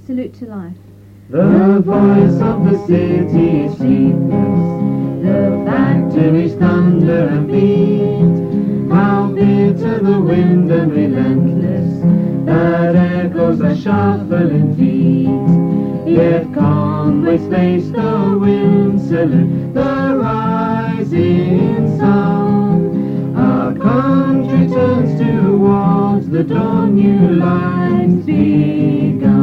Salute to life. The voice of the city is sleepless, the factories thunder and beat. How bitter the wind and relentless, that echoes the shuffling feet. Yet Conway space the wind salute, the rising sun. Our country turns towards the dawn, new lives begun.